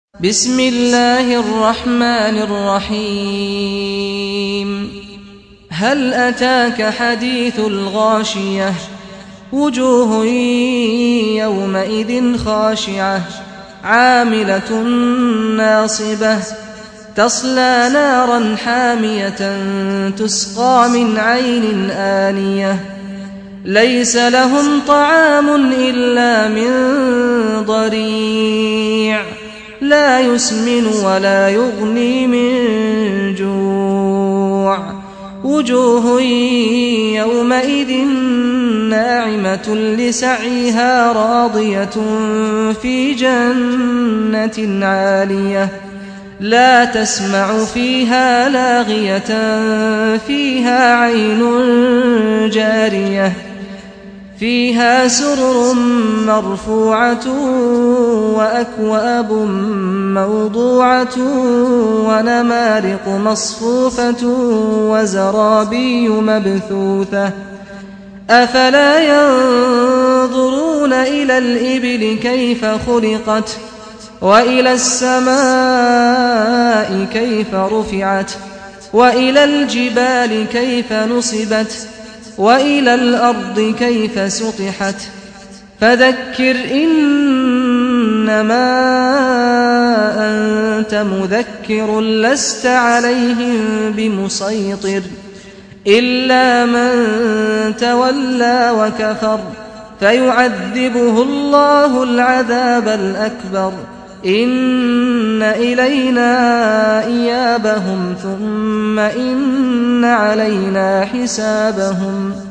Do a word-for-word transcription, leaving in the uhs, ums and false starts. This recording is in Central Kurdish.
بسم الله الرحمن الرحيم هل أتاك حديث الغاشية وجوه يومئذ خاشعة عاملة ناصبة تصلى نارا حامية تسقى من عين آنية ليس لهم طعام إلا من ضريع لا يسمن ولا يغني من جوع وجوه يومئذ ناعمة لسعيها راضية في جنة عالية لا تسمع فيها لاغية فيها عين جارية فيها سرر مرفوعة وأكواب موضوعة ونمارق مصفوفة وزرابي مبثوثة أفلا ينظرون إلى الإبل كيف خلقت وإلى السماء كيف رفعت وإلى الجبال كيف نصبت وإلى الأرض كيف سطحت فذكر إنما أنت مذكر لست عليهم بمسيطر إلا من تولى وكفر فيعذبه الله العذاب الأكبر إن إلينا إيابهم ثم إن علينا حسابهم